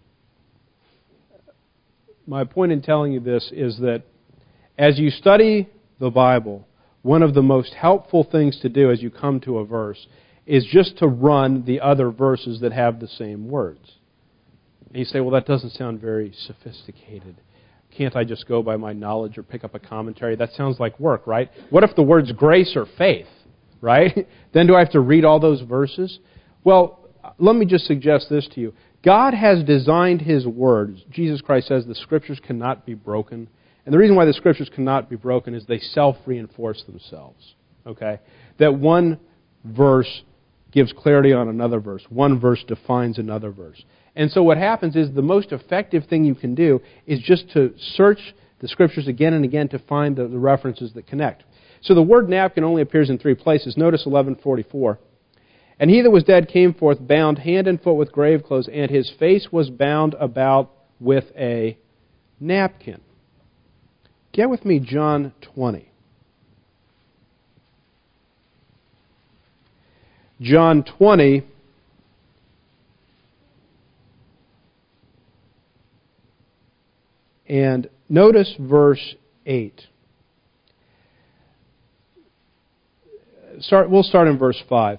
My point in telling you this is that as you study the Bible, one of the most helpful things to do as you come to a verse is just to run the other verses that have the same words. And you say, well, that doesn't sound very sophisticated. Can't I just go by my knowledge or pick up a commentary? That sounds like work, right? What if the words grace or faith? Right? Then do I have to read all those verses? Well, let me just suggest this to you. God has designed His words. Jesus Christ says the Scriptures cannot be broken. And the reason why the Scriptures cannot be broken is they self-reinforce themselves. Okay? That one verse gives clarity on another verse. One verse defines another verse. And so what happens is the most effective thing you can do is just to search the Scriptures again and again to find the, the references that connect. So the word napkin only appears in three places. Notice eleven forty-four. And he that was dead came forth, bound hand and foot with grave clothes, and his face was bound about with a napkin. Get with me, John twenty. John twenty. And notice verse eight. Start, we'll start in verse five.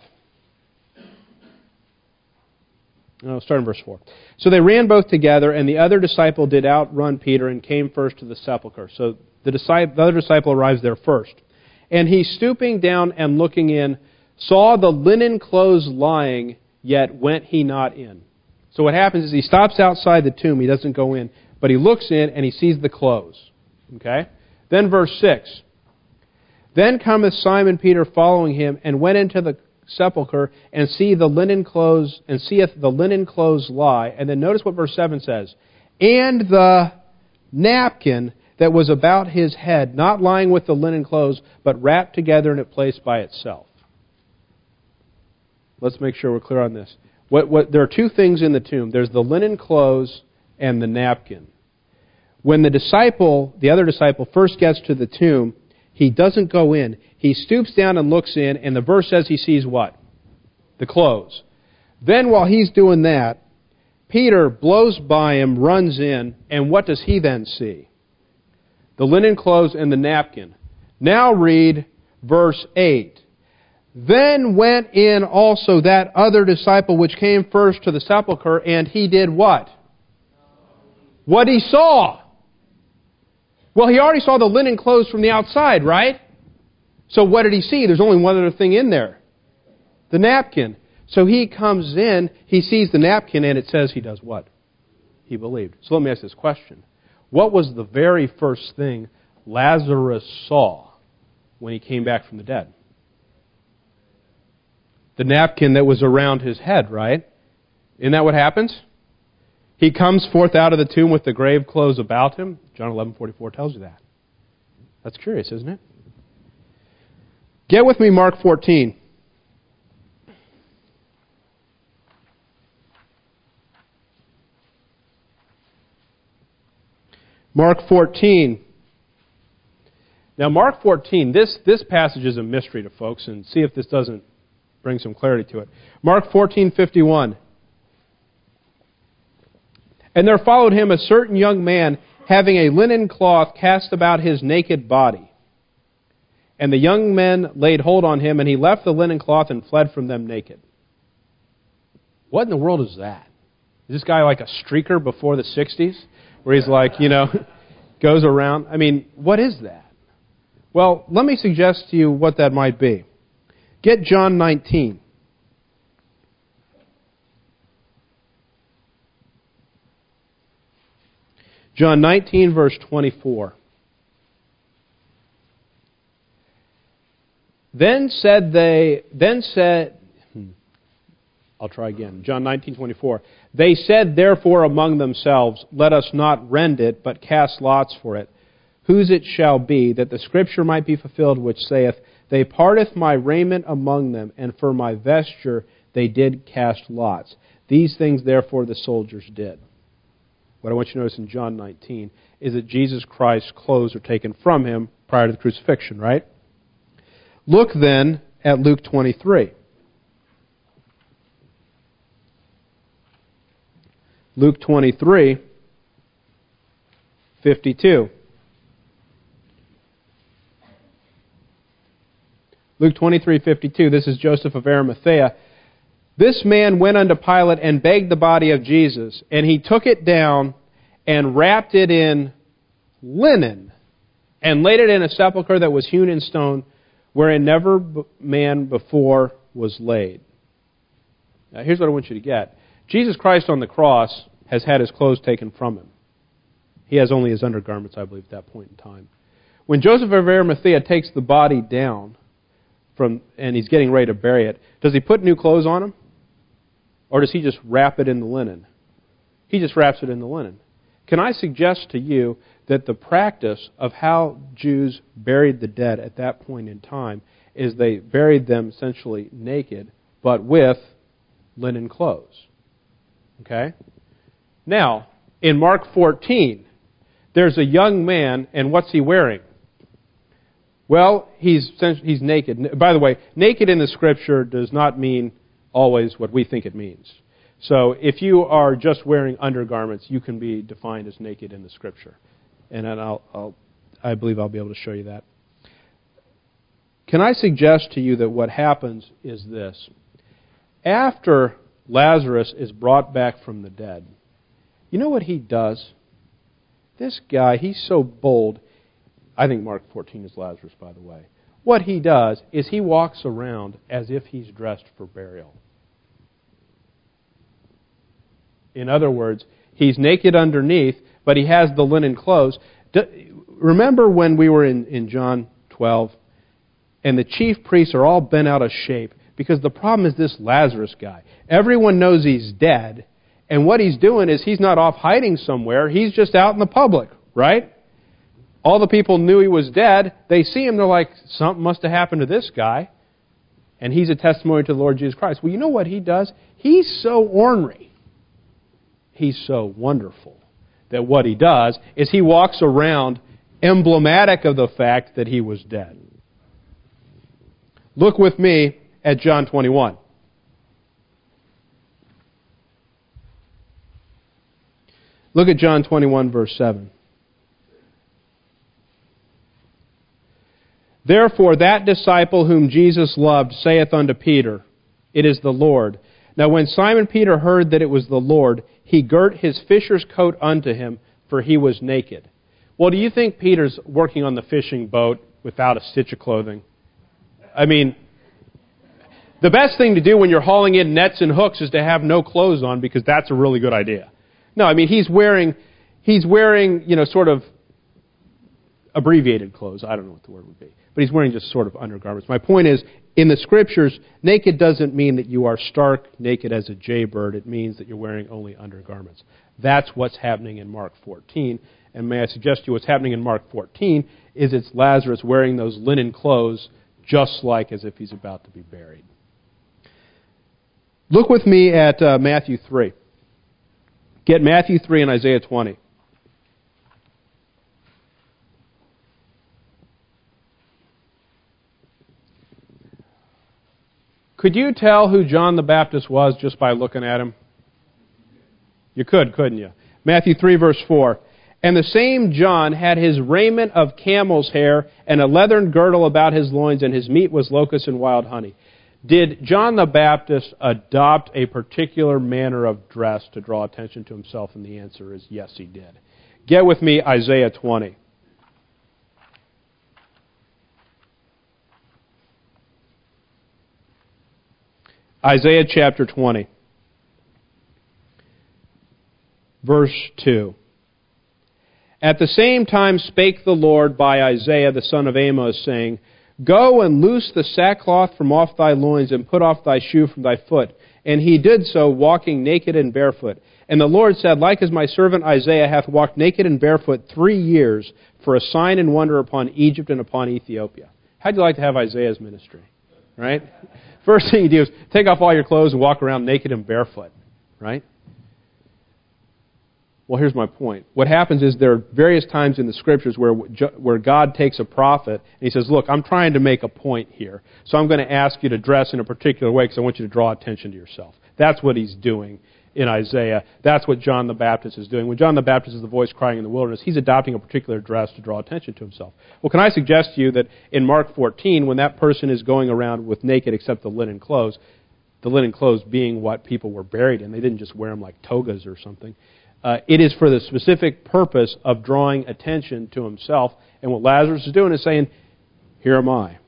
No, start in verse four. So they ran both together, and the other disciple did outrun Peter and came first to the sepulchre. So the, disciple, the other disciple arrives there first. And he, stooping down and looking in, saw the linen clothes lying, yet went he not in. So what happens is he stops outside the tomb. He doesn't go in. But he looks in and he sees the clothes. Okay? Then verse six. Then cometh Simon Peter following him, and went into the sepulchre, and see the linen clothes, and seeth the linen clothes lie. And then notice what verse seven says. And the napkin that was about his head, not lying with the linen clothes, but wrapped together in a place by itself. Let's make sure we're clear on this. What, what, there are two things in the tomb. There's the linen clothes and the napkin. When the disciple, the other disciple, first gets to the tomb, he doesn't go in. He stoops down and looks in, and the verse says he sees what? The clothes. Then while he's doing that, Peter blows by him, runs in, and what does he then see? The linen clothes and the napkin. Now read verse eight. Then went in also that other disciple which came first to the sepulchre, and he did what? What he saw. Well, he already saw the linen clothes from the outside, right? So what did he see? There's only one other thing in there. The napkin. So he comes in, he sees the napkin, and it says he does what? He believed. So let me ask this question. What was the very first thing Lazarus saw when he came back from the dead? The napkin that was around his head, right? Isn't that what happens? He comes forth out of the tomb with the grave clothes about him. John eleven forty-four tells you that. That's curious, isn't it? Get with me, Mark fourteen. Mark fourteen. Now, Mark fourteen, this, this passage is a mystery to folks, and see if this doesn't bring some clarity to it. Mark fourteen fifty-one. And there followed him a certain young man having a linen cloth cast about his naked body. And the young men laid hold on him, and he left the linen cloth and fled from them naked. What in the world is that? Is this guy like a streaker before the sixties? Where he's like, you know, goes around? I mean, what is that? Well, let me suggest to you what that might be. Get John nineteen. John nineteen, verse twenty-four. Then said they, then said, hmm, I'll try again. John nineteen, twenty-four. They said therefore among themselves, let us not rend it, but cast lots for it, whose it shall be, that the scripture might be fulfilled, which saith, they parteth my raiment among them, and for my vesture they did cast lots. These things therefore the soldiers did. What I want you to notice in John nineteen is that Jesus Christ's clothes are taken from him prior to the crucifixion, right? Look then at Luke twenty-three. Luke twenty-three, fifty-two. Luke twenty-three, fifty-two. This is Joseph of Arimathea. This man went unto Pilate and begged the body of Jesus, and he took it down and wrapped it in linen and laid it in a sepulchre that was hewn in stone, wherein never man before was laid. Now, here's what I want you to get. Jesus Christ on the cross has had his clothes taken from him. He has only his undergarments, I believe, at that point in time. When Joseph of Arimathea takes the body down from and he's getting ready to bury it, does he put new clothes on him? Or does he just wrap it in the linen? He just wraps it in the linen. Can I suggest to you that the practice of how Jews buried the dead at that point in time is they buried them essentially naked, but with linen clothes? Okay? Now, in Mark fourteen, there's a young man, and what's he wearing? Well, he's he's naked. By the way, naked in the Scripture does not mean always what we think it means. So if you are just wearing undergarments, you can be defined as naked in the Scripture. And I'll, I'll, I believe I'll be able to show you that. Can I suggest to you that what happens is this. After Lazarus is brought back from the dead, you know what he does? This guy, he's so bold. I think Mark fourteen is Lazarus, by the way. What he does is he walks around as if he's dressed for burial. In other words, he's naked underneath, but he has the linen clothes. Remember when we were in, in John twelve, and the chief priests are all bent out of shape, because the problem is this Lazarus guy. Everyone knows he's dead, and what he's doing is he's not off hiding somewhere, he's just out in the public, right? All the people knew he was dead. They see him, they're like, something must have happened to this guy. And he's a testimony to the Lord Jesus Christ. Well, you know what he does? He's so ornery. He's so wonderful that what he does is he walks around emblematic of the fact that he was dead. Look with me at John twenty-one. Look at John twenty-one, verse seven. Therefore that disciple whom Jesus loved saith unto Peter, it is the Lord. Now when Simon Peter heard that it was the Lord, he girt his fisher's coat unto him, for he was naked. Well, do you think Peter's working on the fishing boat without a stitch of clothing? I mean, the best thing to do when you're hauling in nets and hooks is to have no clothes on, because that's a really good idea. No, I mean, he's wearing, he's wearing, you know, sort of abbreviated clothes. I don't know what the word would be. But he's wearing just sort of undergarments. My point is, in the Scriptures, naked doesn't mean that you are stark naked as a jaybird. It means that you're wearing only undergarments. That's what's happening in Mark fourteen. And may I suggest to you what's happening in Mark fourteen is it's Lazarus wearing those linen clothes just like as if he's about to be buried. Look with me at uh, Matthew three. Get Matthew three and Isaiah twenty. Could you tell who John the Baptist was just by looking at him? You could, couldn't you? Matthew three, verse four. And the same John had his raiment of camel's hair and a leathern girdle about his loins, and his meat was locusts and wild honey. Did John the Baptist adopt a particular manner of dress to draw attention to himself? And the answer is yes, he did. Get with me, Isaiah twenty. Isaiah chapter twenty, verse two. At the same time spake the Lord by Isaiah the son of Amos, saying, Go and loose the sackcloth from off thy loins, and put off thy shoe from thy foot. And he did so, walking naked and barefoot. And the Lord said, Like as my servant Isaiah hath walked naked and barefoot three years, for a sign and wonder upon Egypt and upon Ethiopia. How'd you like to have Isaiah's ministry? Right? First thing you do is take off all your clothes and walk around naked and barefoot. Right? Well, here's my point. What happens is there are various times in the Scriptures where where God takes a prophet and he says, look, I'm trying to make a point here, so I'm going to ask you to dress in a particular way because I want you to draw attention to yourself. That's what he's doing in Isaiah. That's what John the Baptist is doing. When John the Baptist is the voice crying in the wilderness, he's adopting a particular dress to draw attention to himself. Well, can I suggest to you that in Mark fourteen, when that person is going around with naked except the linen clothes, the linen clothes being what people were buried in, they didn't just wear them like togas or something. Uh, it is for the specific purpose of drawing attention to himself. And what Lazarus is doing is saying, here am I.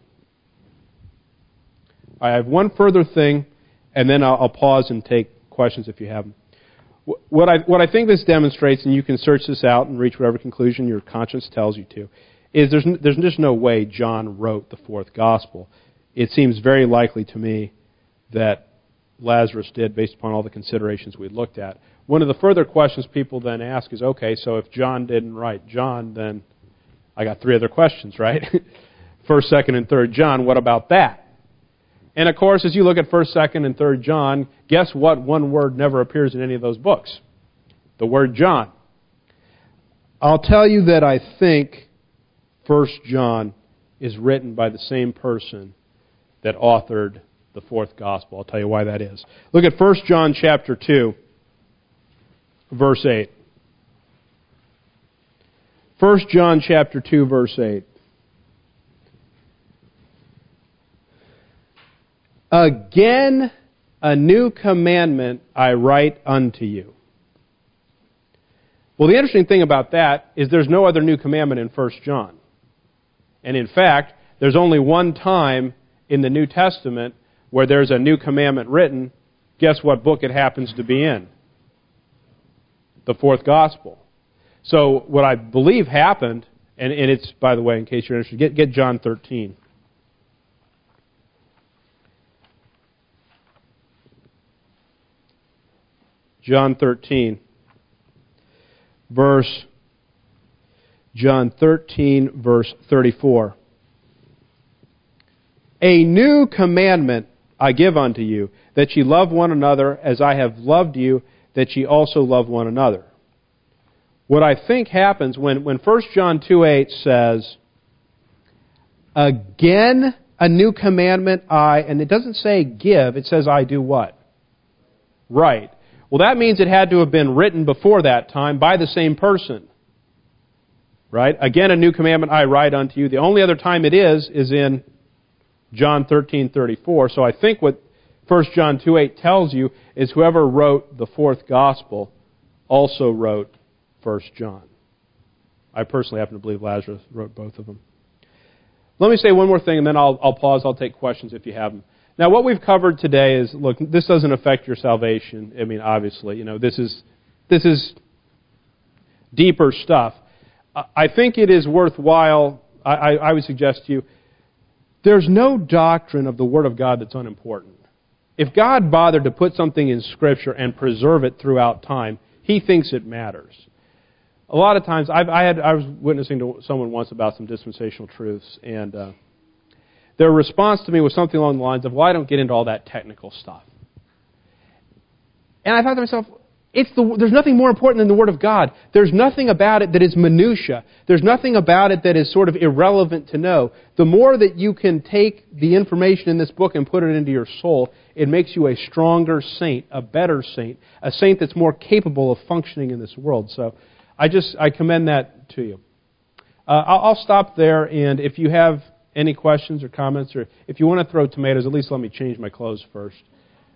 I have one further thing, and then I'll, I'll pause and take questions if you have them. What I, what I think this demonstrates, and you can search this out and reach whatever conclusion your conscience tells you to, is there's, there's just no way John wrote the fourth gospel. It seems very likely to me that Lazarus did, based upon all the considerations we looked at. One of the further questions people then ask is, okay, so if John didn't write John, then I got three other questions, right? First, Second, and Third John, what about that? And of course, as you look at First, Second, and Third John, guess what one word never appears in any of those books? The word John. I'll tell you that I think First John is written by the same person that authored the fourth gospel. I'll tell you why that is. Look at First John chapter two. Verse eight. First John chapter two, verse eight. Again, a new commandment I write unto you. Well, the interesting thing about that is there's no other new commandment in First John. And in fact, there's only one time in the New Testament where there's a new commandment written. Guess what book it happens to be in? The fourth gospel. So what I believe happened, and, and it's, by the way, in case you're interested, get, get John thirteen. John thirteen. Verse, John thirteen, verse thirty-four. A new commandment I give unto you, that ye love one another as I have loved you, that ye also love one another. What I think happens when, when First John two eight says, again a new commandment I, and it doesn't say give, it says I do what? Right. Well, that means it had to have been written before that time by the same person. Right? Again a new commandment I write unto you. The only other time it is, is in John thirteen thirty-four. So I think what First John two eight tells you is whoever wrote the fourth gospel also wrote First John. I personally happen to believe Lazarus wrote both of them. Let me say one more thing, and then I'll, I'll pause. I'll take questions if you have them. Now, what we've covered today is, look, this doesn't affect your salvation. I mean, obviously, you know, this is this is deeper stuff. I think it is worthwhile. I, I, I would suggest to you, there's no doctrine of the Word of God that's unimportant. If God bothered to put something in Scripture and preserve it throughout time, He thinks it matters. A lot of times, I've, I had I was witnessing to someone once about some dispensational truths, and uh, their response to me was something along the lines of, well, I don't get into all that technical stuff. And I thought to myself, It's the, there's nothing more important than the Word of God. There's nothing about it that is minutia. There's nothing about it that is sort of irrelevant to know. The more that you can take the information in this book and put it into your soul, it makes you a stronger saint, a better saint, a saint that's more capable of functioning in this world. So I just, I commend that to you. Uh, I'll, I'll stop there, and if you have any questions or comments, or if you want to throw tomatoes, at least let me change my clothes first.